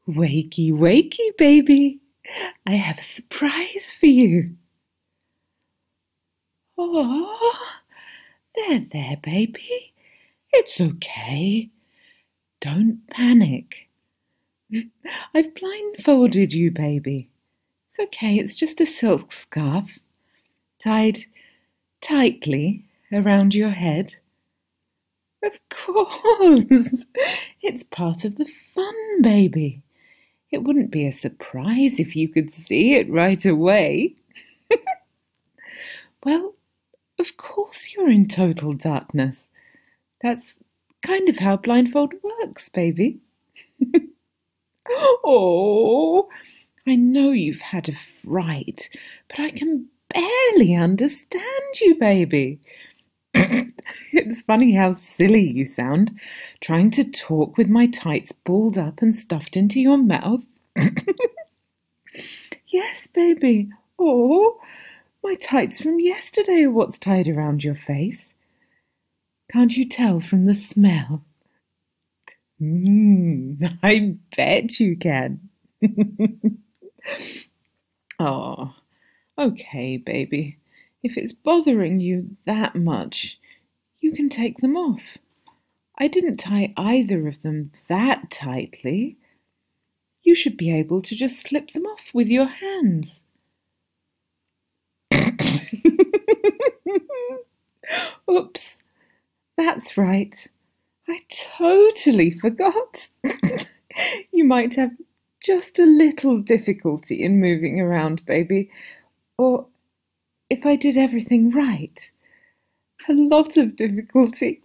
Wakey, wakey, baby. I have a surprise for you. Oh, there, baby. It's okay. Don't panic. I've blindfolded you, baby. It's okay, it's just a silk scarf tied tightly around your head. Of course. It's part of the fun, baby. It wouldn't be a surprise if you could see it right away. Well, of course you're in total darkness. That's kind of how blindfold works, baby. Oh, I know you've had a fright, but I can barely understand you, baby. It's funny how silly you sound, trying to talk with my tights balled up and stuffed into your mouth. Yes, baby. Oh, my tights from yesterday are what's tied around your face. Can't you tell from the smell? I bet you can. Oh, okay, baby. If it's bothering you that much, you can take them off. I didn't tie either of them that tightly. You should be able to just slip them off with your hands. Oops, that's right. I totally forgot. You might have just a little difficulty in moving around, baby. Or if I did everything right, a lot of difficulty.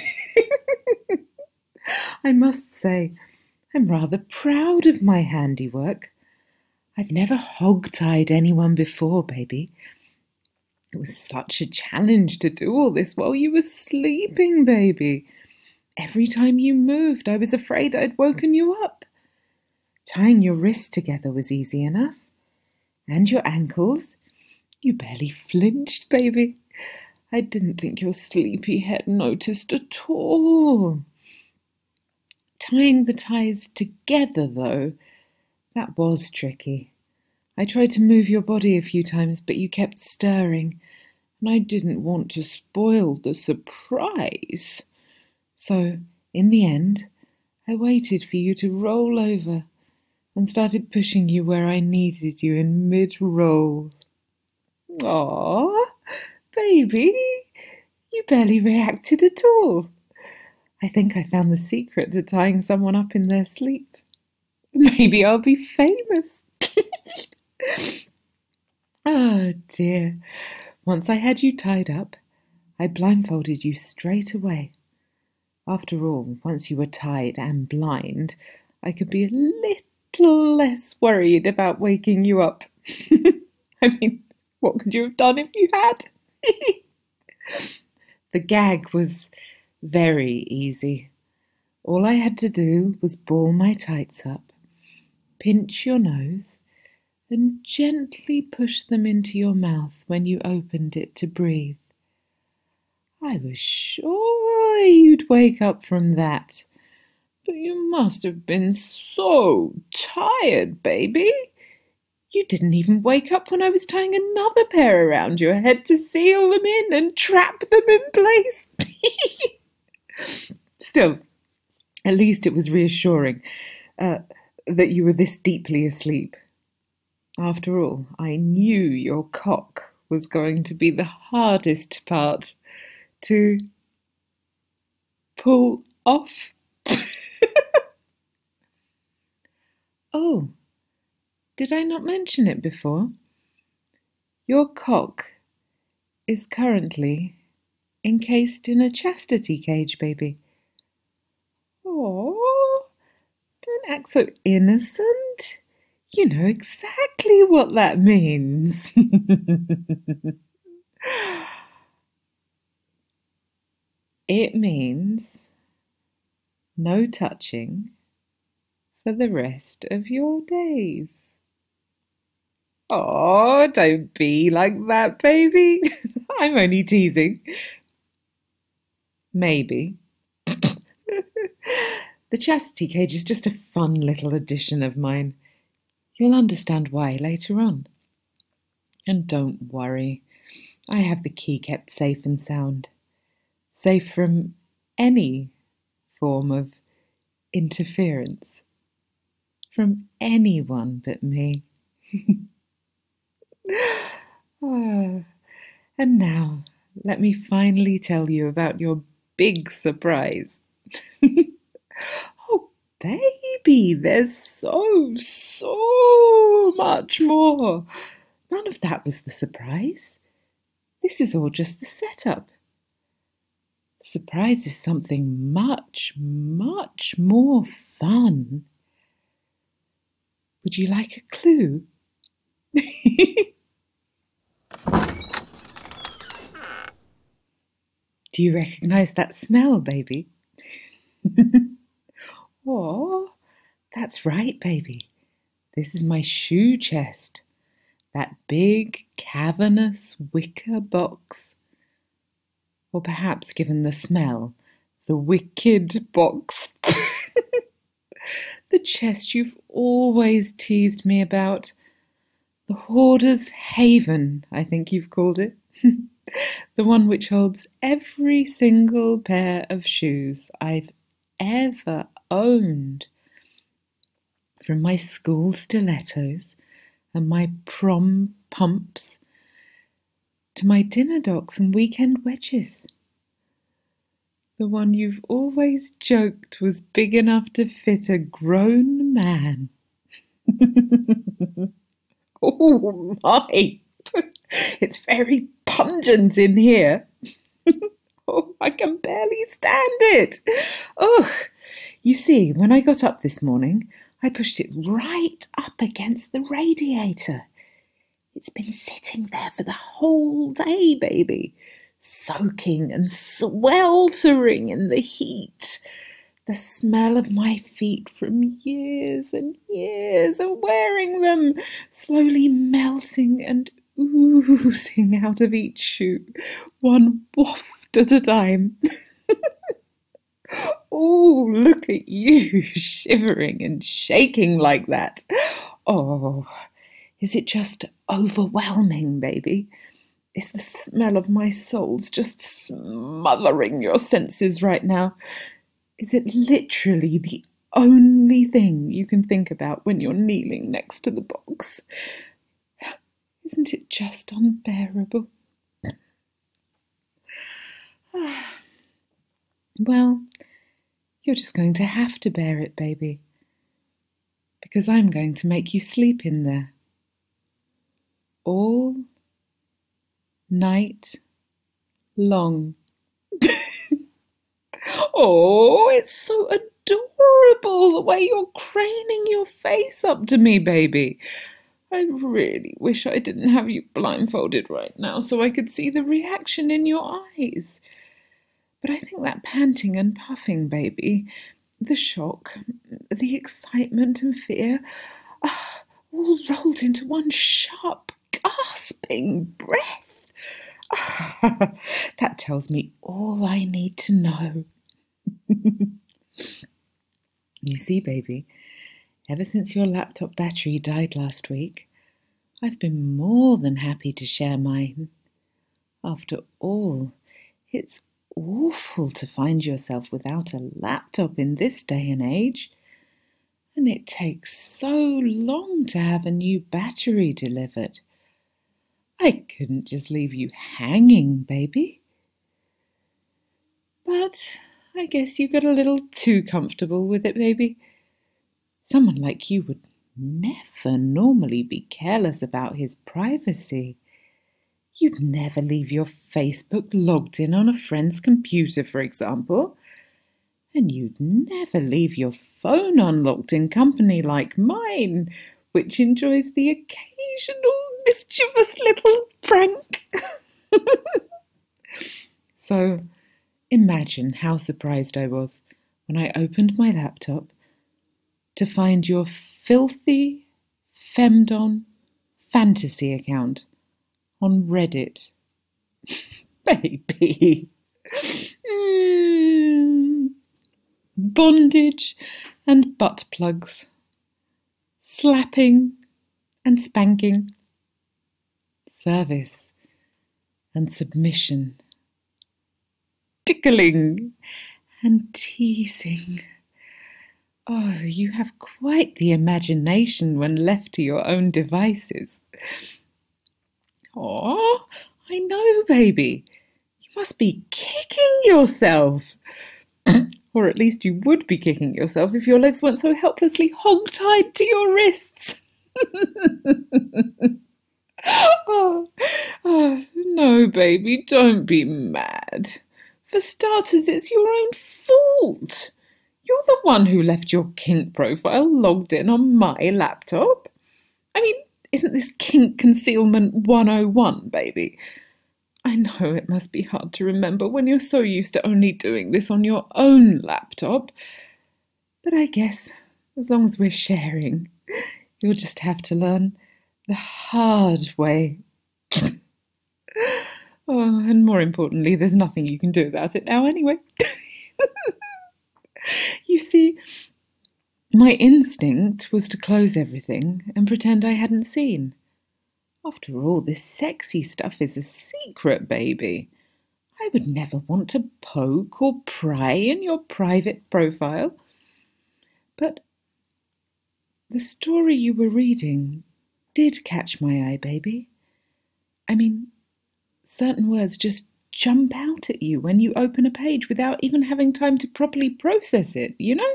I must say, I'm rather proud of my handiwork. I've never hog-tied anyone before, baby. It was such a challenge to do all this while you were sleeping, baby. Every time you moved, I was afraid I'd woken you up. Tying your wrists together was easy enough. And your ankles. You barely flinched, baby. I didn't think your sleepy head noticed at all. Tying the ties together, though, that was tricky. I tried to move your body a few times, but you kept stirring, and I didn't want to spoil the surprise. So, in the end, I waited for you to roll over and started pushing you where I needed you in mid-roll. Aw, baby, you barely reacted at all. I think I found the secret to tying someone up in their sleep. Maybe I'll be famous. Oh, dear. Once I had you tied up, I blindfolded you straight away. After all, once you were tied and blind, I could be a little less worried about waking you up. I mean, what could you have done if you had? The gag was very easy. All I had to do was ball my tights up, pinch your nose, and gently push them into your mouth when you opened it to breathe. I was sure you'd wake up from that, but you must have been so tired, baby. You didn't even wake up when I was tying another pair around your head to seal them in and trap them in place. Still, at least it was reassuring that you were this deeply asleep. After all, I knew your cock was going to be the hardest part to pull off. Oh, did I not mention it before? Your cock is currently encased in a chastity cage, baby. Oh, don't act so innocent. You know exactly what that means. It means no touching for the rest of your days. Oh, don't be like that, baby. I'm only teasing. Maybe. The The chastity cage is just a fun little addition of mine. You'll understand why later on. And don't worry, I have the key kept safe and sound. Safe from any form of interference. From anyone but me. Ah, and now, let me finally tell you about your big surprise. Oh, baby, there's so much more. None of that was the surprise. This is all just the setup. The surprise is something much more fun. Would you like a clue? Do you recognize that smell, baby? Oh, that's right, baby. This is my shoe chest. That big, cavernous wicker box. Or perhaps, given the smell, the wicked box. The chest you've always teased me about. The hoarder's haven, I think you've called it. The one which holds every single pair of shoes I've ever owned. From my school stilettos and my prom pumps to my dinner docks and weekend wedges. The one you've always joked was big enough to fit a grown man. Oh my! It's very pungent in here. Oh, I can barely stand it. Oh, you see, when I got up this morning, I pushed it right up against the radiator. It's been sitting there for the whole day, baby, soaking and sweltering in the heat. The smell of my feet from years and years of wearing them, slowly melting and oozing out of each shoe, one waft at a time. Oh, look at you, shivering and shaking like that. Oh, is it just overwhelming, baby? Is the smell of my soles just smothering your senses right now? Is it literally the only thing you can think about when you're kneeling next to the box? Isn't it just unbearable? Well, you're just going to have to bear it, baby, because I'm going to make you sleep in there. All night long. Oh, it's so adorable the way you're craning your face up to me, baby. I really wish I didn't have you blindfolded right now so I could see the reaction in your eyes. But I think that panting and puffing, baby, the shock, the excitement and fear, all rolled into one sharp, gasping breath. That tells me all I need to know. You see, baby, ever since your laptop battery died last week, I've been more than happy to share mine. After all, it's awful to find yourself without a laptop in this day and age. And it takes so long to have a new battery delivered. I couldn't just leave you hanging, baby. But I guess you got a little too comfortable with it, baby. Someone like you would never normally be careless about his privacy. You'd never leave your Facebook logged in on a friend's computer, for example. And you'd never leave your phone unlocked in company like mine, which enjoys the occasional mischievous little prank. So imagine how surprised I was when I opened my laptop to find your filthy femdom fantasy account on Reddit. Baby. bondage and butt plugs, slapping and spanking, service and submission, tickling and teasing. Oh, you have quite the imagination when left to your own devices. Oh, I know, baby. You must be kicking yourself. Or at least you would be kicking yourself if your legs weren't so helplessly hog-tied to your wrists. No, baby, don't be mad. For starters, it's your own fault. You're the one who left your kink profile logged in on my laptop. I mean, isn't this kink concealment 101, baby? I know it must be hard to remember when you're so used to only doing this on your own laptop. But I guess, as long as we're sharing, you'll just have to learn the hard way. Oh, and more importantly, there's nothing you can do about it now anyway. You see, my instinct was to close everything and pretend I hadn't seen. After all, this sexy stuff is a secret, baby. I would never want to poke or pry in your private profile. But the story you were reading did catch my eye, baby. I mean, certain words just jump out at you when you open a page without even having time to properly process it, you know?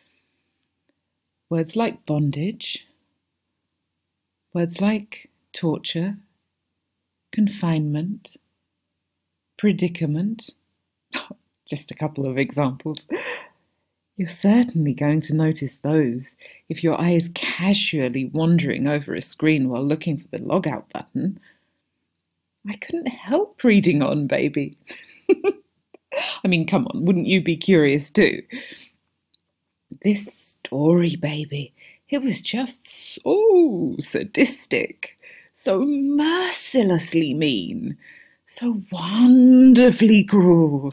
Words like bondage, words like torture, confinement, predicament. Just a couple of examples. You're certainly going to notice those if your eye is casually wandering over a screen while looking for the logout button. I couldn't help reading on, baby. I mean, come on, wouldn't you be curious too? This story, baby, it was just so sadistic, so mercilessly mean, so wonderfully cruel.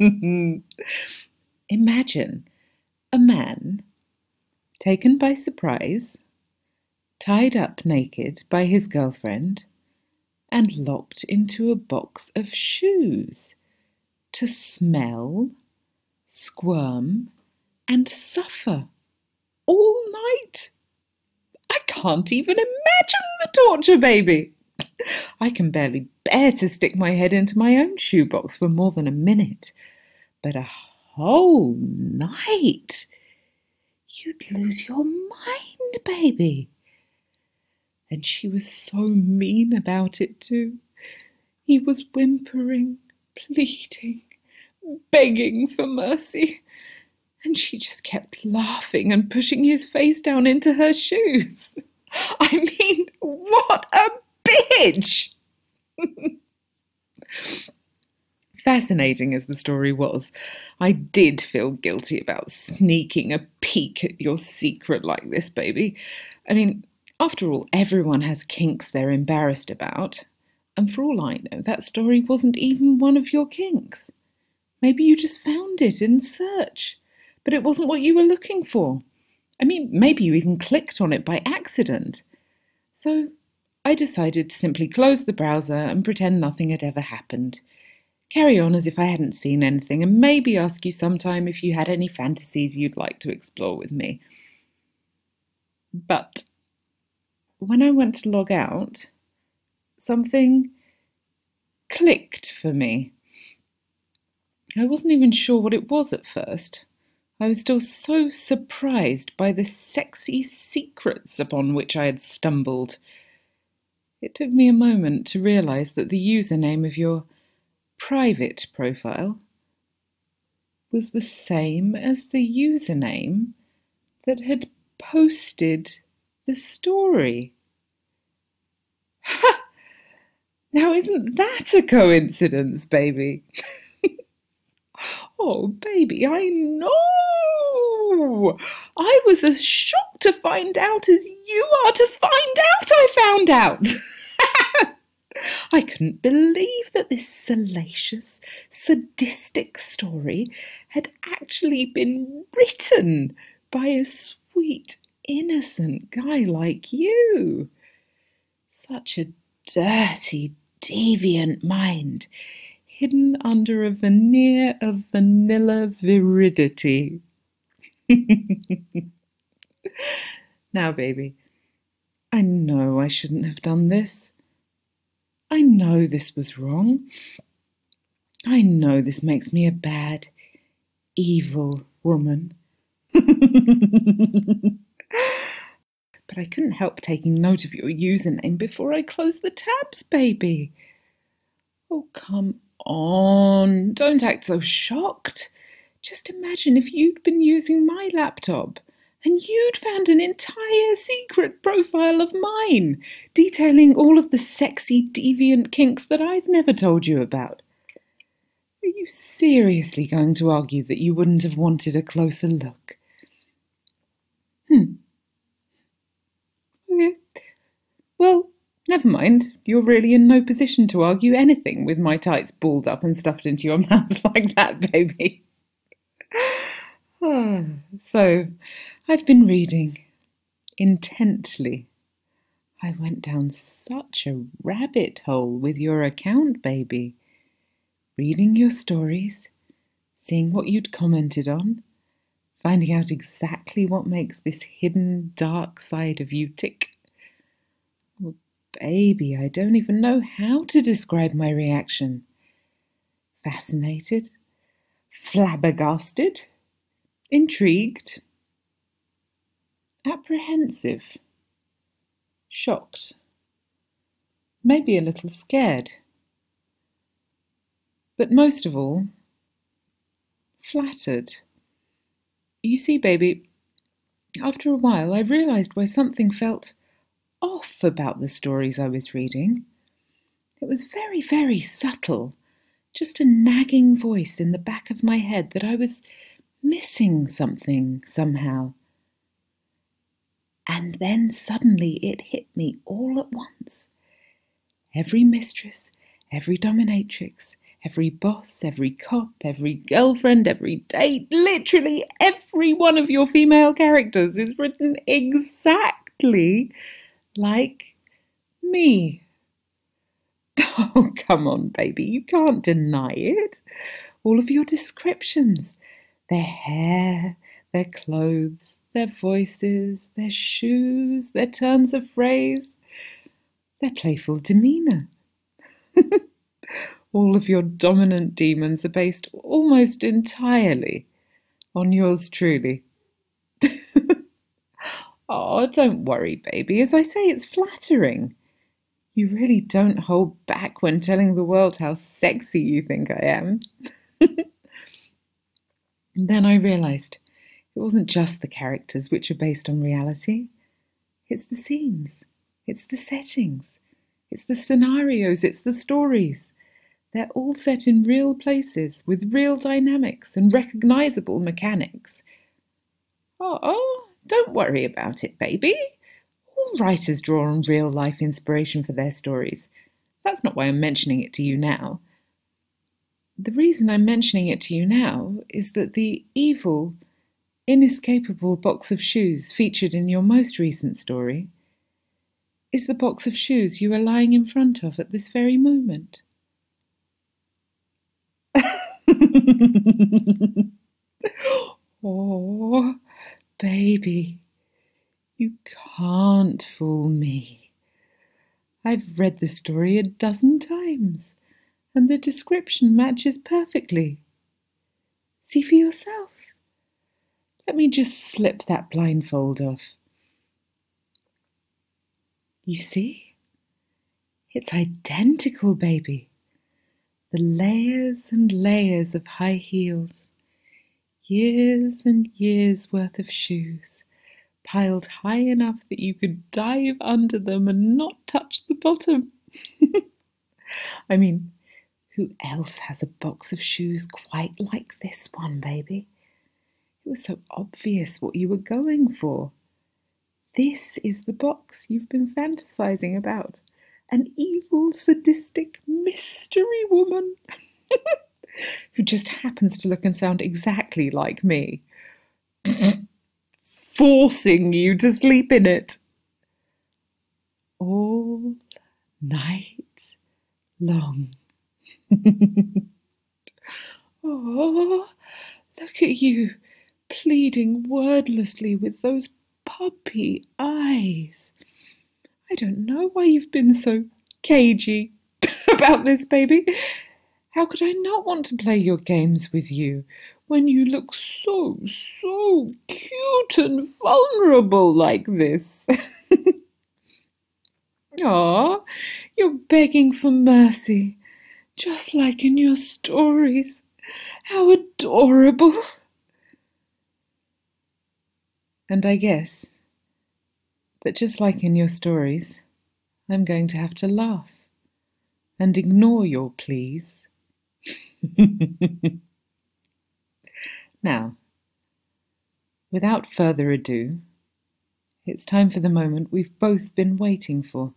Imagine a man taken by surprise, tied up naked by his girlfriend, and locked into a box of shoes to smell, squirm, and suffer all night. I can't even imagine the torture, baby. I can barely bear to stick my head into my own shoebox for more than a minute. But a whole night? You'd lose your mind, baby. And she was so mean about it too. He was whimpering, pleading, begging for mercy. And she just kept laughing and pushing his face down into her shoes. I mean, what a bitch! Fascinating as the story was, I did feel guilty about sneaking a peek at your secret like this, baby. I mean, after all, everyone has kinks they're embarrassed about. And for all I know, that story wasn't even one of your kinks. Maybe you just found it in search, but it wasn't what you were looking for. I mean, maybe you even clicked on it by accident. So I decided to simply close the browser and pretend nothing had ever happened. Carry on as if I hadn't seen anything, and maybe ask you sometime if you had any fantasies you'd like to explore with me. But when I went to log out, something clicked for me. I wasn't even sure what it was at first. I was still so surprised by the sexy secrets upon which I had stumbled. It took me a moment to realise that the username of your private profile was the same as the username that had posted the story. Ha! Now isn't that a coincidence, baby? Oh, baby, I know! I was as shocked to find out as you are to find out I found out! I couldn't believe that this salacious, sadistic story had actually been written by a sweet, innocent guy like you. Such a dirty, deviant mind, hidden under a veneer of vanilla viridity. Now, baby, I know I shouldn't have done this. I know this was wrong. I know this makes me a bad, evil woman. But I couldn't help taking note of your username before I closed the tabs, baby. Oh, come on. Don't act so shocked. Just imagine if you'd been using my laptop and you'd found an entire secret profile of mine, detailing all of the sexy, deviant kinks that I've never told you about. Are you seriously going to argue that you wouldn't have wanted a closer look? Okay. Well, never mind. You're really in no position to argue anything with my tights balled up and stuffed into your mouth like that, baby. So, I've been reading intently. I went down such a rabbit hole with your account, baby. Reading your stories, seeing what you'd commented on, finding out exactly what makes this hidden dark side of you tick. Oh, baby, I don't even know how to describe my reaction. Fascinated, flabbergasted, intrigued, apprehensive, shocked, maybe a little scared. But most of all, flattered. You see, baby, after a while I realised why something felt off about the stories I was reading. It was very, very subtle, just a nagging voice in the back of my head that I was missing something somehow. And then suddenly it hit me all at once. Every mistress, every dominatrix, every boss, every cop, every girlfriend, every date, literally every one of your female characters is written exactly like me. Oh, come on, baby, you can't deny it. All of your descriptions, their hair, their clothes, their voices, their shoes, their turns of phrase, their playful demeanour. All of your dominant demons are based almost entirely on yours truly. Oh, don't worry, baby. As I say, it's flattering. You really don't hold back when telling the world how sexy you think I am. And then I realised it wasn't just the characters which are based on reality. It's the scenes, it's the settings, it's the scenarios, it's the stories. They're all set in real places with real dynamics and recognisable mechanics. Oh, don't worry about it, baby. All writers draw on real-life inspiration for their stories. That's not why I'm mentioning it to you now. The reason I'm mentioning it to you now is that the evil, inescapable box of shoes featured in your most recent story is the box of shoes you are lying in front of at this very moment. Oh, baby, you can't fool me. I've read the story a dozen times, and the description matches perfectly. See for yourself. Let me just slip that blindfold off. You see? It's identical, baby. The layers and layers of high heels. Years and years worth of shoes, piled high enough that you could dive under them and not touch the bottom. I mean, who else has a box of shoes quite like this one, baby? It was so obvious what you were going for. This is the box you've been fantasizing about. An evil, sadistic mystery woman. who just happens to look and sound exactly like me, forcing you to sleep in it all night long. Oh, look at you, pleading wordlessly with those puppy eyes. I don't know why you've been so cagey about this, baby. How could I not want to play your games with you when you look so cute and vulnerable like this? Aw, you're begging for mercy, just like in your stories. How adorable. And I guess that just like in your stories, I'm going to have to laugh and ignore your pleas. Now, without further ado, it's time for the moment we've both been waiting for.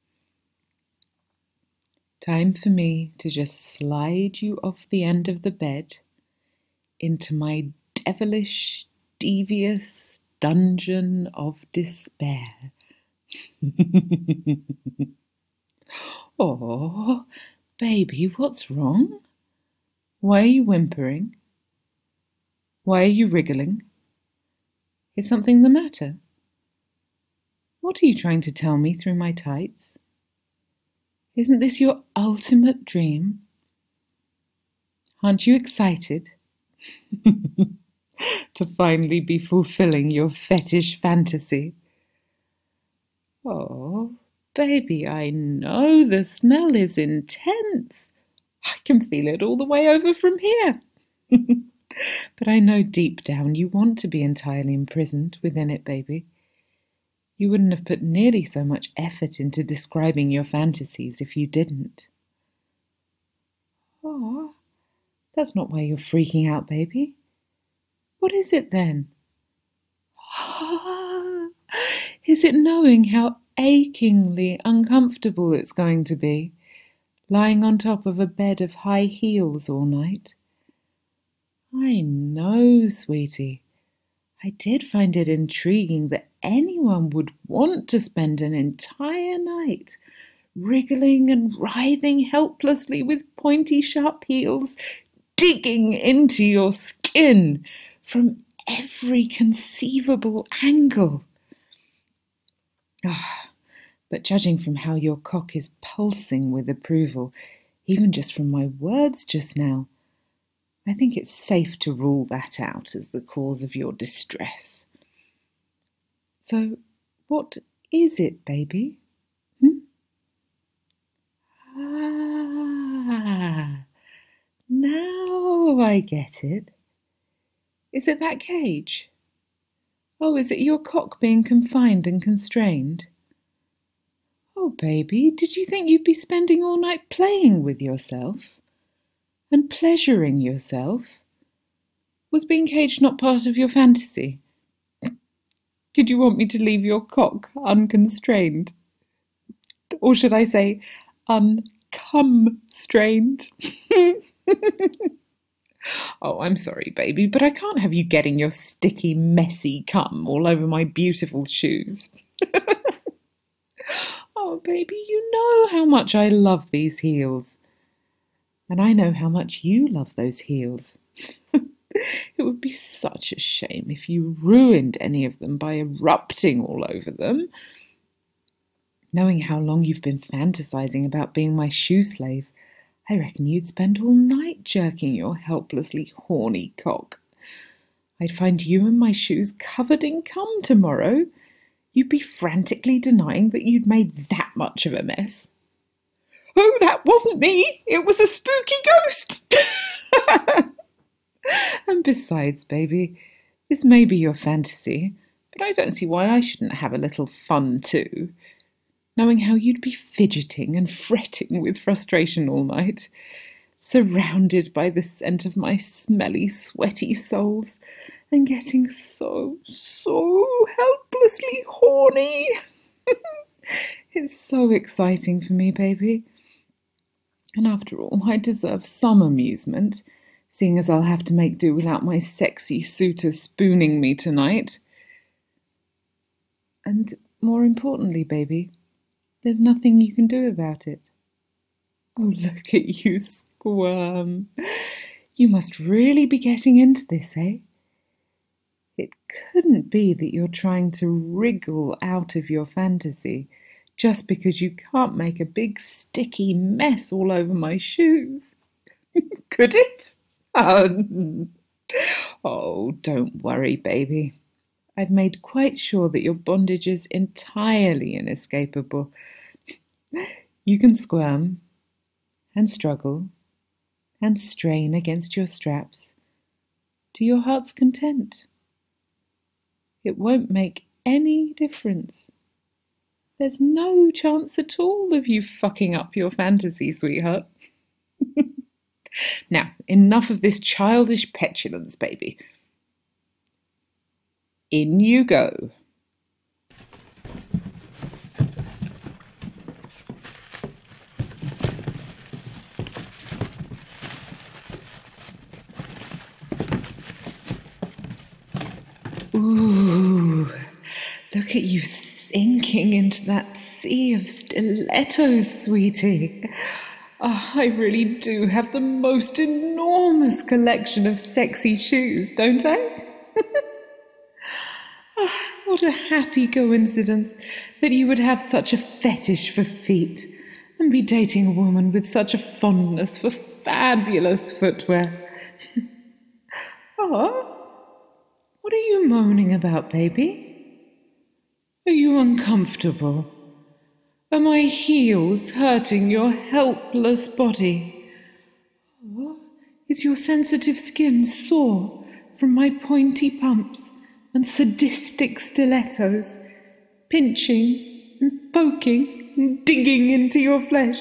Time for me to just slide you off the end of the bed into my devilish, devious dungeon of despair. Oh, baby, what's wrong? Why are you whimpering? Why are you wriggling? Is something the matter? What are you trying to tell me through my tights? Isn't this your ultimate dream? Aren't you excited to finally be fulfilling your fetish fantasy? Oh, baby, I know the smell is intense. I can feel it all the way over from here. But I know deep down you want to be entirely imprisoned within it, baby. You wouldn't have put nearly so much effort into describing your fantasies if you didn't. Oh, that's not why you're freaking out, baby. What is it then? Is it knowing how achingly uncomfortable it's going to be, lying on top of a bed of high heels all night? I know, sweetie. I did find it intriguing that anyone would want to spend an entire night wriggling and writhing helplessly with pointy, sharp heels, digging into your skin from every conceivable angle. But judging from how your cock is pulsing with approval, even just from my words just now, I think it's safe to rule that out as the cause of your distress. So, what is it, baby? Now I get it. Is it that cage? Oh, is it your cock being confined and constrained? Oh, baby, did you think you'd be spending all night playing with yourself? And pleasuring yourself? Was being caged not part of your fantasy? Did you want me to leave your cock unconstrained? Or should I say, uncumstrained? Oh, I'm sorry, baby, but I can't have you getting your sticky, messy cum all over my beautiful shoes. Oh, baby, you know how much I love these heels. And I know how much you love those heels. It would be such a shame if you ruined any of them by erupting all over them. Knowing how long you've been fantasizing about being my shoe slave, I reckon you'd spend all night jerking your helplessly horny cock. I'd find you and my shoes covered in cum tomorrow. You'd be frantically denying that you'd made that much of a mess. Oh, that wasn't me! It was a spooky ghost! And besides, baby, this may be your fantasy, but I don't see why I shouldn't have a little fun too. Knowing how you'd be fidgeting and fretting with frustration all night, surrounded by the scent of my smelly, sweaty soles, and getting so helplessly horny. It's so exciting for me, baby. And after all, I deserve some amusement, seeing as I'll have to make do without my sexy suitor spooning me tonight. And more importantly, baby, there's nothing you can do about it. Oh, look at you squirm. You must really be getting into this, eh? It couldn't be that you're trying to wriggle out of your fantasy just because you can't make a big sticky mess all over my shoes. Could it? Oh, don't worry, baby. I've made quite sure that your bondage is entirely inescapable. You can squirm and struggle and strain against your straps to your heart's content. It won't make any difference. There's no chance at all of you fucking up your fantasy, sweetheart. Now, enough of this childish petulance, baby. In you go. Ooh, look at you sinking into that sea of stilettos, sweetie. Oh, I really do have the most enormous collection of sexy shoes, don't I? Oh, what a happy coincidence that you would have such a fetish for feet and be dating a woman with such a fondness for fabulous footwear. Oh, what are you moaning about, baby? Are you uncomfortable? Are my heels hurting your helpless body? Or is your sensitive skin sore from my pointy pumps and sadistic stilettos, pinching and poking and digging into your flesh?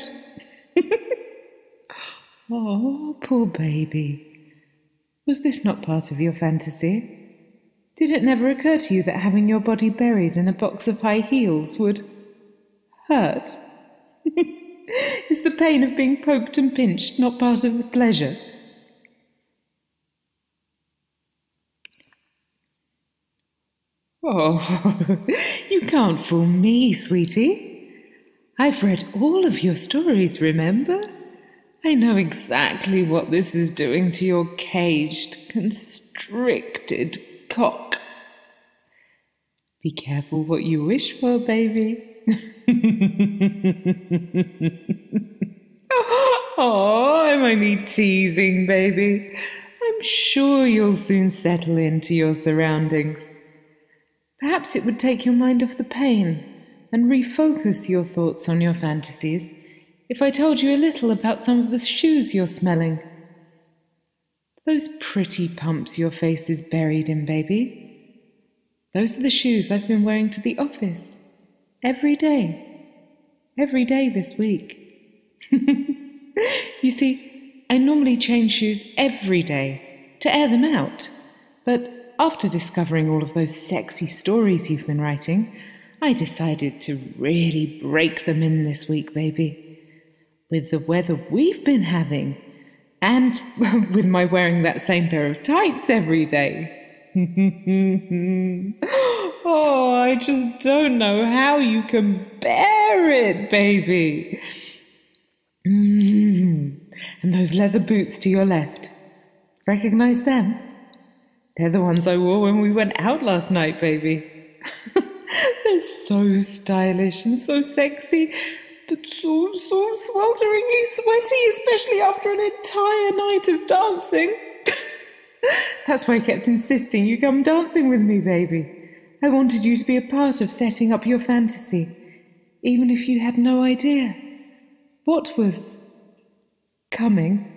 Oh, poor baby. Was this not part of your fantasy? Did it never occur to you that having your body buried in a box of high heels would hurt? Is the pain of being poked and pinched not part of the pleasure? Oh, you can't fool me, sweetie. I've read all of your stories, remember? I know exactly what this is doing to your caged, constricted cock. Be careful what you wish for, baby. Oh, I'm only teasing, baby. I'm sure you'll soon settle into your surroundings. Perhaps it would take your mind off the pain and refocus your thoughts on your fantasies if I told you a little about some of the shoes you're smelling. Those pretty pumps your face is buried in, baby. Those are the shoes I've been wearing to the office. Every day this week. You see, I normally change shoes every day to air them out, but after discovering all of those sexy stories you've been writing, I decided to really break them in this week, baby. With the weather we've been having, and with my wearing that same pair of tights every day. Oh, I just don't know how you can bear it, baby. And those leather boots to your left. Recognize them? They're the ones I wore when we went out last night, baby. They're so stylish and so sexy, but so swelteringly sweaty, especially after an entire night of dancing. That's why I kept insisting you come dancing with me, baby. I wanted you to be a part of setting up your fantasy, even if you had no idea what was coming.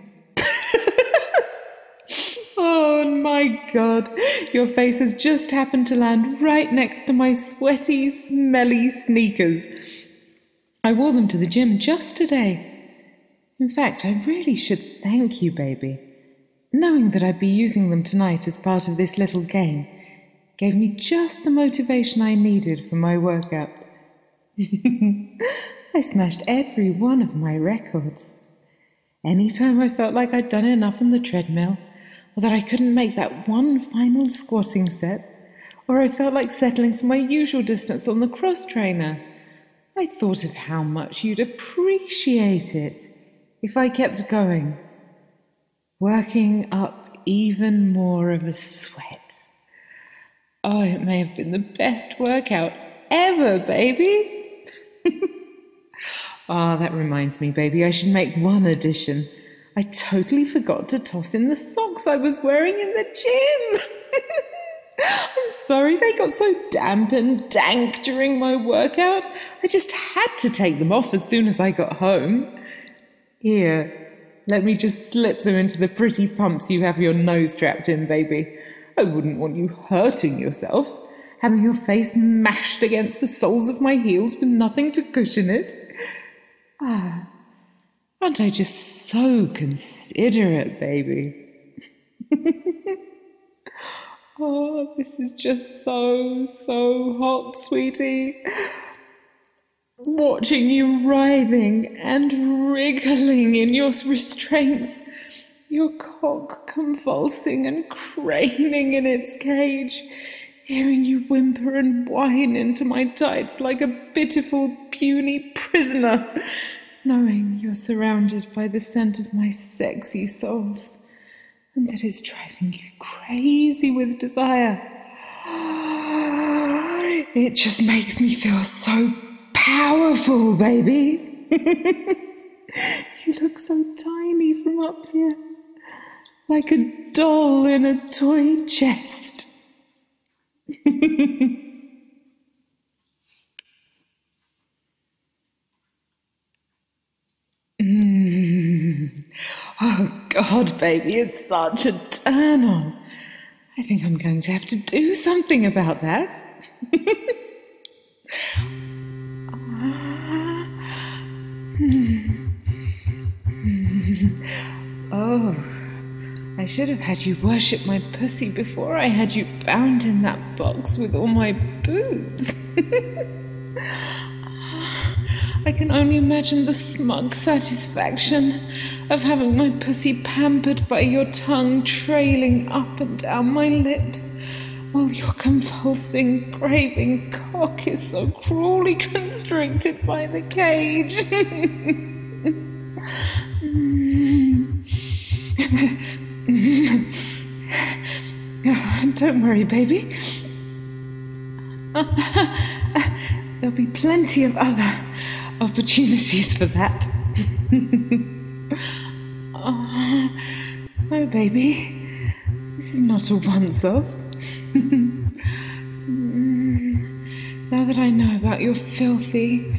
Oh my God, your face has just happened to land right next to my sweaty, smelly sneakers. I wore them to the gym just today. In fact, I really should thank you, baby. Knowing that I'd be using them tonight as part of this little game gave me just the motivation I needed for my workout. I smashed every one of my records. Anytime I felt like I'd done enough on the treadmill, or that I couldn't make that one final squatting set, or I felt like settling for my usual distance on the cross trainer, I thought of how much you'd appreciate it if I kept going, working up even more of a sweat. Oh, it may have been the best workout ever, baby. Ah, that reminds me, baby, I should make one addition. I totally forgot to toss in the socks I was wearing in the gym. I'm sorry, they got so damp and dank during my workout. I just had to take them off as soon as I got home. Here, let me just slip them into the pretty pumps you have your nose strapped in, baby. I wouldn't want you hurting yourself, having your face mashed against the soles of my heels with nothing to cushion it. Ah, aren't I just so considerate, baby? Oh, this is just so hot, sweetie. Watching you writhing and wriggling in your restraints, your cock convulsing and craning in its cage, hearing you whimper and whine into my tights like a pitiful, puny prisoner, knowing you're surrounded by the scent of my sexy soles, and that it's driving you crazy with desire. It just makes me feel so powerful, baby. You look so tiny from up here, like a doll in a toy chest. Oh, God, baby, it's such a turn on. I think I'm going to have to do something about that. Oh, I should have had you worship my pussy before I had you bound in that box with all my boots. I can only imagine the smug satisfaction of having my pussy pampered by your tongue trailing up and down my lips, while your convulsing, craving cock is so cruelly constricted by the cage. Don't worry, baby. There'll be plenty of other opportunities for that. Oh, baby, this is not a once-off. Now that I know about your filthy,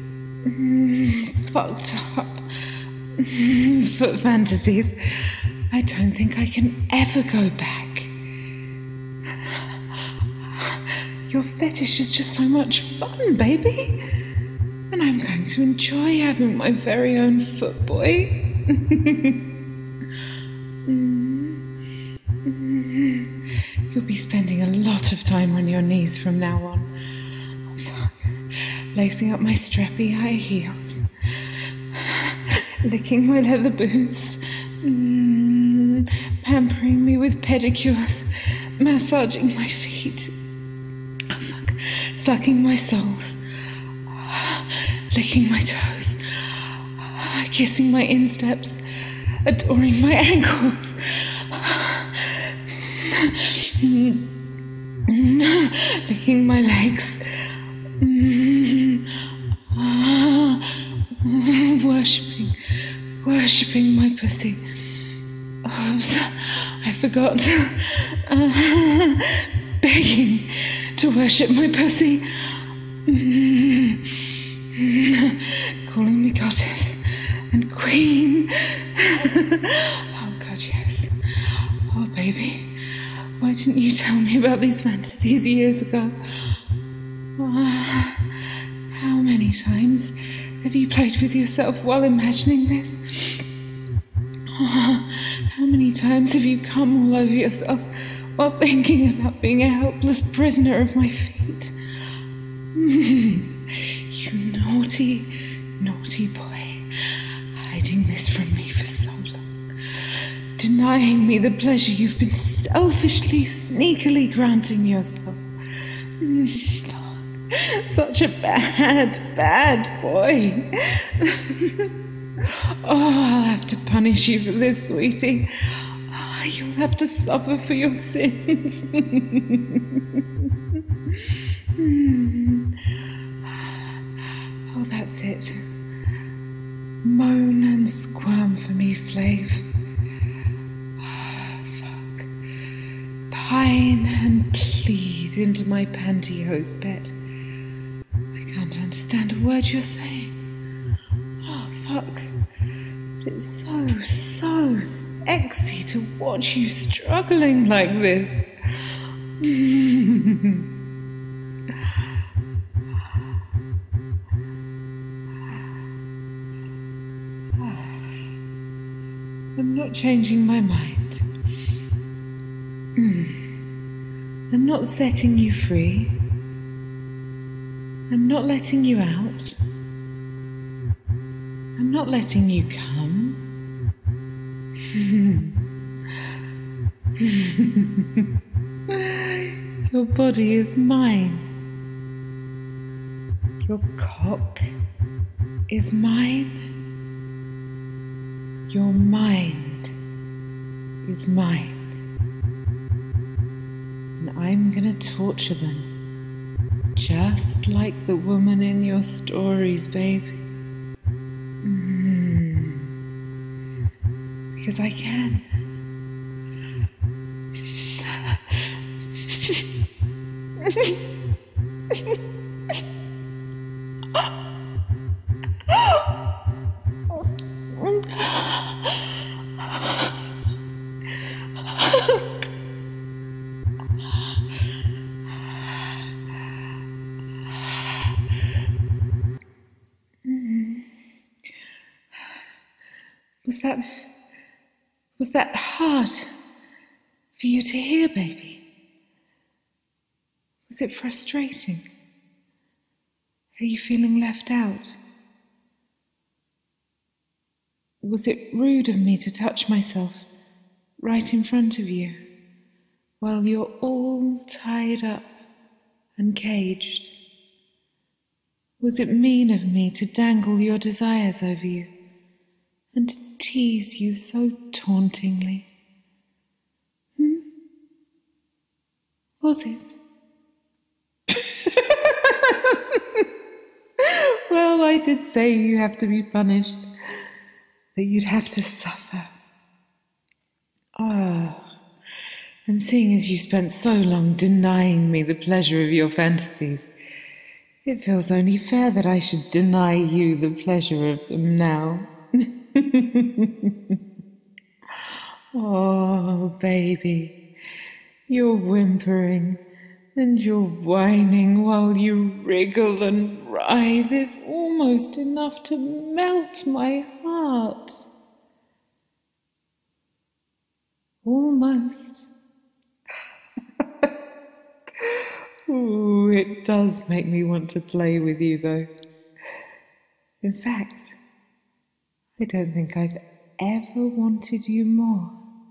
fucked up foot fantasies, I don't think I can ever go back. Your fetish is just so much fun, baby. And I'm going to enjoy having my very own foot boy. You'll be spending a lot of time on your knees from now on. Lacing up my strappy high heels. Licking my leather boots. Pampering me with pedicures. Massaging my feet. Sucking my soles. Licking my toes, kissing my insteps, adoring my ankles, licking my legs, worshipping my pussy. Oops, I forgot. Begging to worship my pussy. Calling me goddess and queen. Oh, God, yes. Oh, baby, why didn't you tell me about these fantasies years ago? How many times have you played with yourself while imagining this? How many times have you come all over yourself while thinking about being a helpless prisoner of my feet? You naughty boy. I hiding this from me for so long, denying me the pleasure you've been selfishly, sneakily granting yourself. Such a bad, bad boy. Oh, I'll have to punish you for this, sweetie. Oh, you'll have to suffer for your sins. Oh, that's it. Moan and squirm for me, slave. Fuck. Pine and plead into my pantyhose bed. I can't understand a word you're saying. Oh, fuck. But it's so sexy to watch you struggling like this. I'm not changing my mind. I'm not setting you free. I'm not letting you out. I'm not letting you come. Your body is mine. Your cock is mine. Your mind is mine. And I'm gonna torture them. Just like the woman in your stories, babe. Because I can. Was that hard for you to hear, baby? Was it frustrating? Are you feeling left out? Was it rude of me to touch myself right in front of you while you're all tied up and caged? Was it mean of me to dangle your desires over you and to tease you so tauntingly? Was it? Well, I did say you have to be punished, that you'd have to suffer. Oh, and seeing as you spent so long denying me the pleasure of your fantasies, it feels only fair that I should deny you the pleasure of them now. Oh, baby, you're whimpering and you're whining while you wriggle and writhe is almost enough to melt my heart. Almost. Ooh, it does make me want to play with you, though. In fact, I don't think I've ever wanted you more.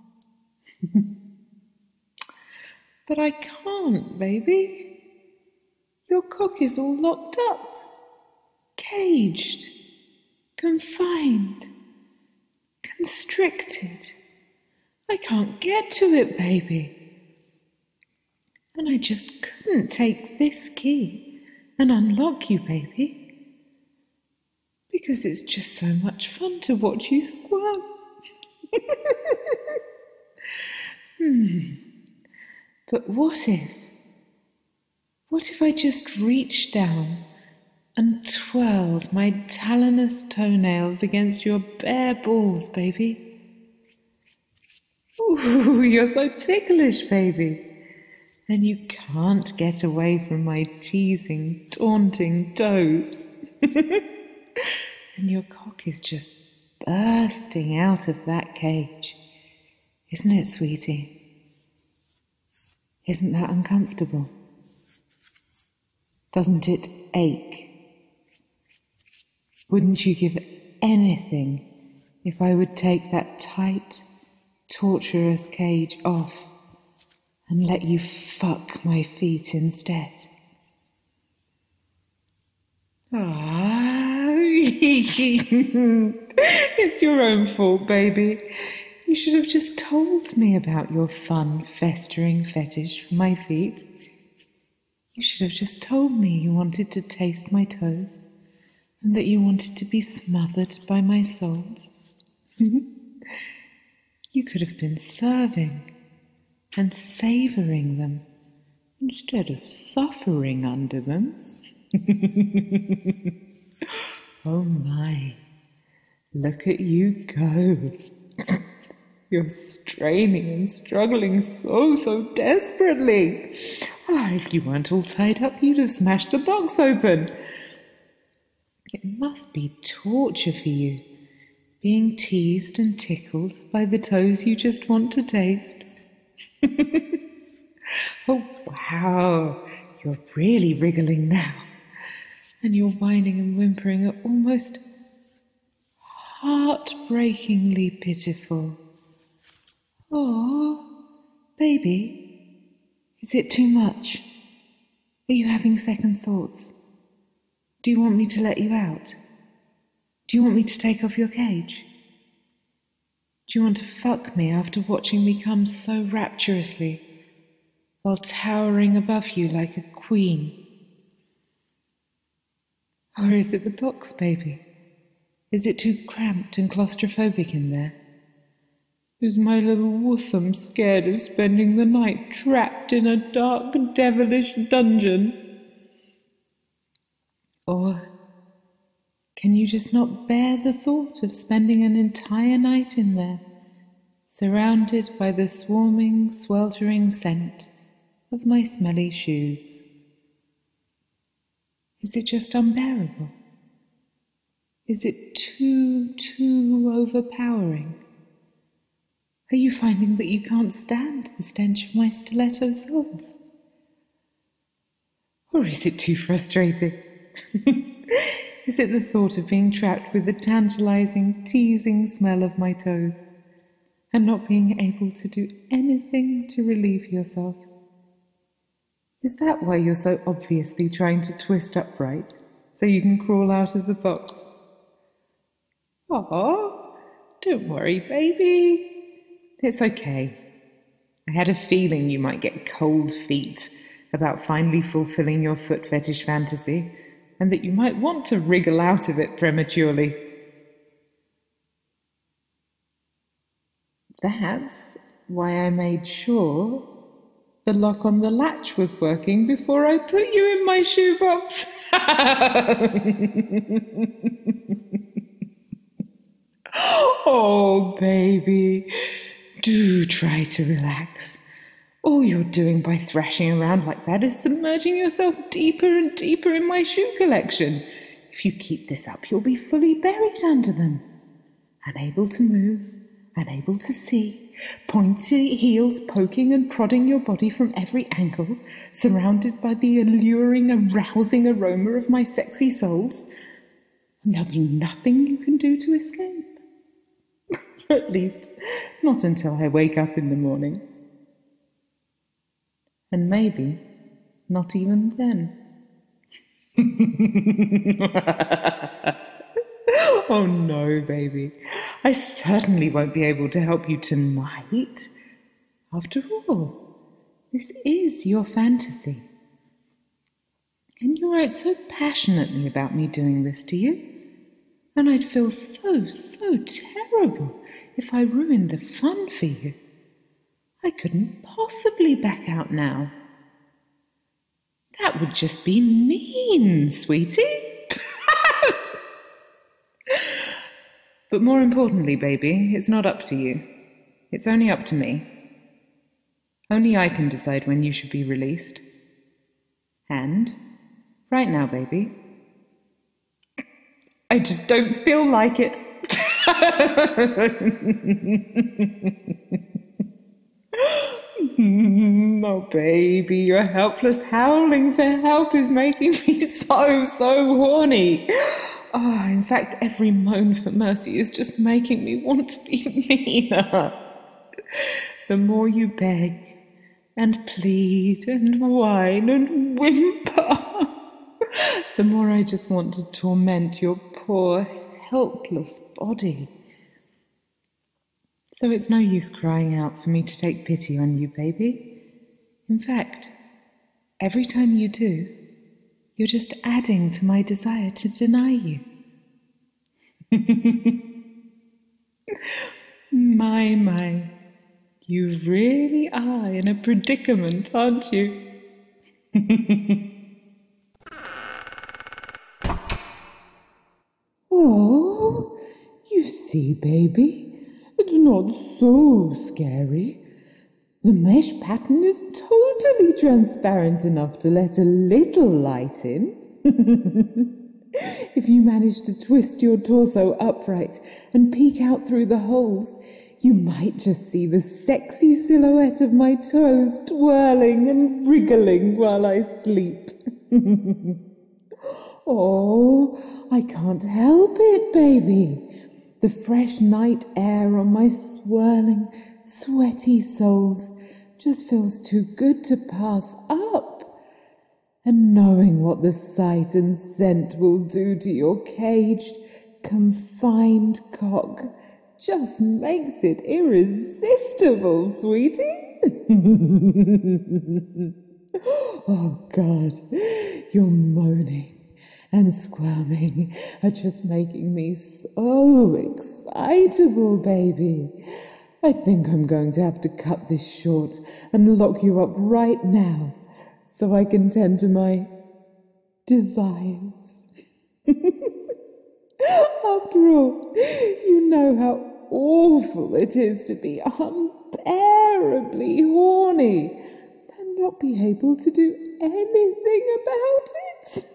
But I can't, baby. Your cock is all locked up, caged, confined, constricted. I can't get to it, baby. And I just couldn't take this key and unlock you, baby. Because it's just so much fun to watch you squirm. But what if I just reached down and twirled my talonous toenails against your bare balls, baby? Ooh, you're so ticklish, baby. And you can't get away from my teasing, taunting toes. And your cock is just bursting out of that cage. Isn't it, sweetie? Isn't that uncomfortable? Doesn't it ache? Wouldn't you give anything if I would take that tight, torturous cage off and let you fuck my feet instead? Ah, it's your own fault, baby. You should have just told me about your fun, festering fetish for my feet. You should have just told me you wanted to taste my toes and that you wanted to be smothered by my soles. You could have been serving and savouring them instead of suffering under them. Oh my, look at you go. You're straining and struggling so desperately. If you weren't all tied up, you'd have smashed the box open. It must be torture for you, being teased and tickled by the toes you just want to taste. Oh, wow, you're really wriggling now. And you're whining and whimpering are almost heartbreakingly pitiful. Oh, baby, is it too much? Are you having second thoughts? Do you want me to let you out? Do you want me to take off your cage? Do you want to fuck me after watching me come so rapturously while towering above you like a queen? Or is it the box, baby? Is it too cramped and claustrophobic in there? Is my little wussum scared of spending the night trapped in a dark, devilish dungeon? Or can you just not bear the thought of spending an entire night in there, surrounded by the swarming, sweltering scent of my smelly shoes? Is it just unbearable? Is it too overpowering? Are you finding that you can't stand the stench of my stiletto soles? Or is it too frustrating? Is it the thought of being trapped with the tantalizing, teasing smell of my toes and not being able to do anything to relieve yourself? Is that why you're so obviously trying to twist upright so you can crawl out of the box? Oh, don't worry, baby. It's okay. I had a feeling you might get cold feet about finally fulfilling your foot fetish fantasy, and that you might want to wriggle out of it prematurely. That's why I made sure the lock on the latch was working before I put you in my shoebox. Oh, baby, do try to relax. All you're doing by thrashing around like that is submerging yourself deeper and deeper in my shoe collection. If you keep this up, you'll be fully buried under them, unable to move, unable to see, pointy heels poking and prodding your body from every angle, surrounded by the alluring, arousing aroma of my sexy soles, and there'll be nothing you can do to escape. At least, not until I wake up in the morning. And maybe not even then. Oh no, baby. I certainly won't be able to help you tonight. After all, this is your fantasy. And you wrote so passionately about me doing this to you. And I'd feel so terrible if I ruined the fun for you. I couldn't possibly back out now. That would just be mean, sweetie. But more importantly, baby, it's not up to you. It's only up to me. Only I can decide when you should be released. And, right now, baby, I just don't feel like it. Oh, baby, your helpless howling for help is making me so horny. In fact, every moan for mercy is just making me want to be meaner. The more you beg and plead and whine and whimper, the more I just want to torment your poor, helpless body. So it's no use crying out for me to take pity on you, baby. In fact, every time you do, you're just adding to my desire to deny you. My, you really are in a predicament, aren't you? Oh, you see, baby, it's not so scary. The mesh pattern is totally transparent enough to let a little light in. If you manage to twist your torso upright and peek out through the holes, you might just see the sexy silhouette of my toes twirling and wriggling while I sleep. Oh, I can't help it, baby. The fresh night air on my swirling, sweaty soles just feels too good to pass up. And knowing what the sight and scent will do to your caged, confined cock just makes it irresistible, sweetie. Oh, God, your moaning and squirming are just making me so excitable, baby. I think I'm going to have to cut this short and lock you up right now so I can tend to my desires. After all, you know how awful it is to be unbearably horny and not be able to do anything about it.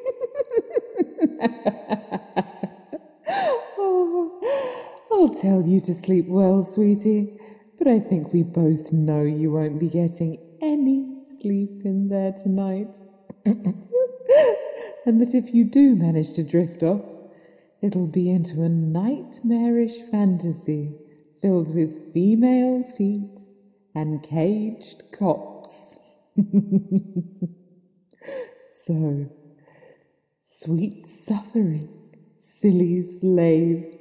Oh, I'll tell you to sleep well, sweetie, but I think we both know you won't be getting any sleep in there tonight. And that if you do manage to drift off, it'll be into a nightmarish fantasy filled with female feet and caged cocks. So, sweet suffering, silly slave.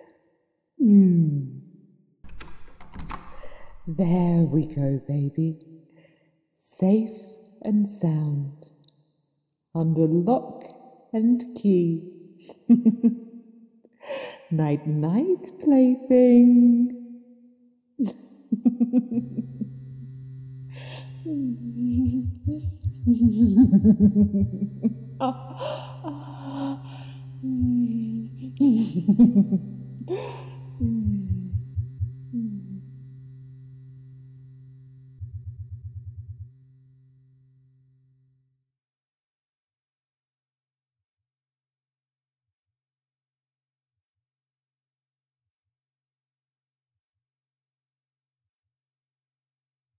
There we go, baby. Safe and sound. Under lock and key. Night, night, plaything.